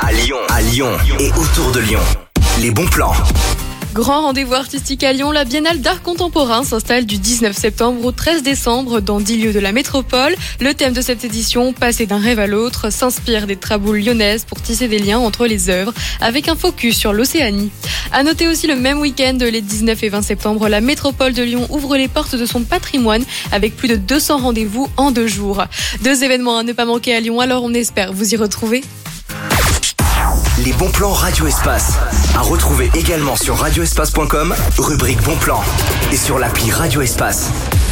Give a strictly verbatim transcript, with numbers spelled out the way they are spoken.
à Lyon, à Lyon et autour de Lyon. Les bons plans. Grand rendez-vous artistique à Lyon, la Biennale d'art contemporain s'installe du dix-neuf septembre au treize décembre dans dix lieux de la métropole. Le thème de cette édition, passer d'un rêve à l'autre, s'inspire des traboules lyonnaises pour tisser des liens entre les œuvres, avec un focus sur l'Océanie. À noter aussi le même week-end, les dix-neuf et vingt septembre, la métropole de Lyon ouvre les portes de son patrimoine avec plus de deux cents rendez-vous en deux jours. Deux événements à ne pas manquer à Lyon, alors on espère vous y retrouver. Les bons plans Radio Espace. À retrouver également sur radio espace point com, rubrique bons plans. Et sur l'appli Radio Espace.